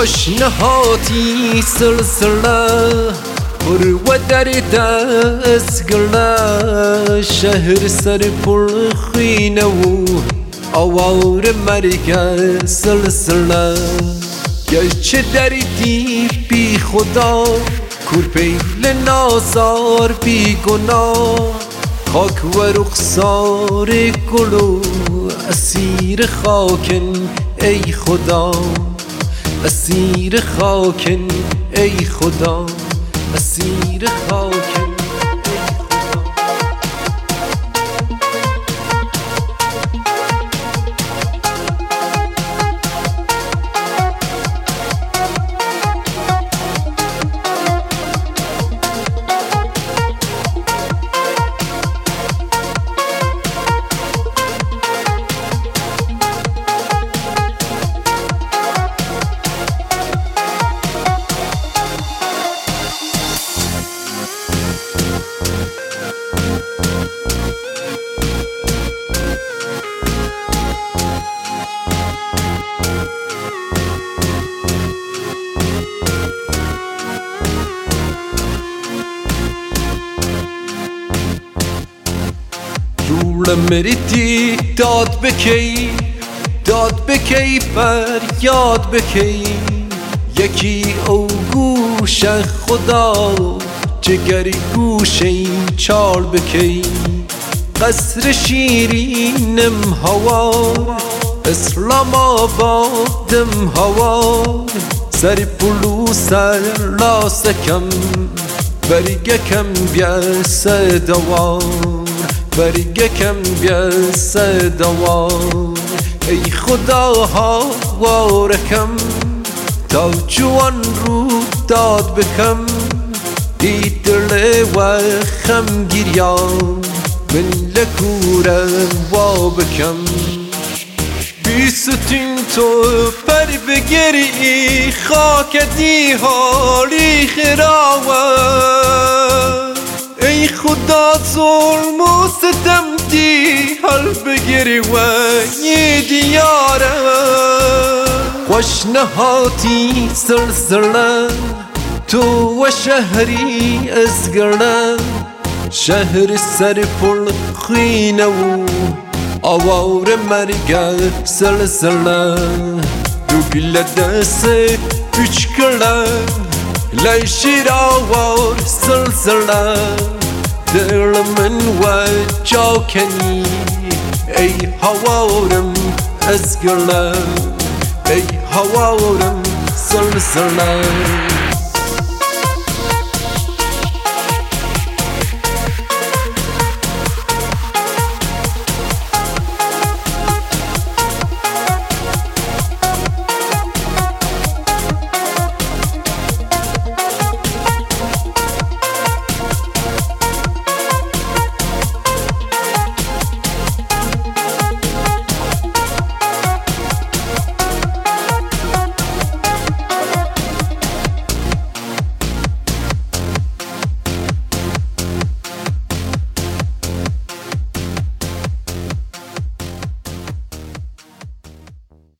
خوش نهاتی سلسله و در دستگله شهر سر پر خینه و آوار مرگ سلسله گرچه دردی بی خدا کورپیل نازار بی گناه خاک و رخسار گل و اسیر خاکن ای خدا اسیر خاکن ای خدا اسیر خاکن مریتی داد بکی فریاد بکی یکی او گوش خدا جگری گوشه چال بکی قصر شیرینم هوار اسلام آبادم هوار سر پلو سر لاسکم برگکم بیاس دوار برگکم بیاس دوار ای خدا هاوارکم تا جوان رو داد بکم دیدل و خم گیریان من لکوره و بکم بیستین تو پر بگری خاک دی حالی خراوه ای خدا ظلم و ستم دی حل بگری و یه دیاره خوش نهاتی سلسله تو و شهری ازگرنه شهر سر پل خینه و آوار مرگ سلسله دو گل دست بچکله لیشیر آوار سلسله دل من و جاکنی ای هوارم ازگرنه ای هوارم سلسله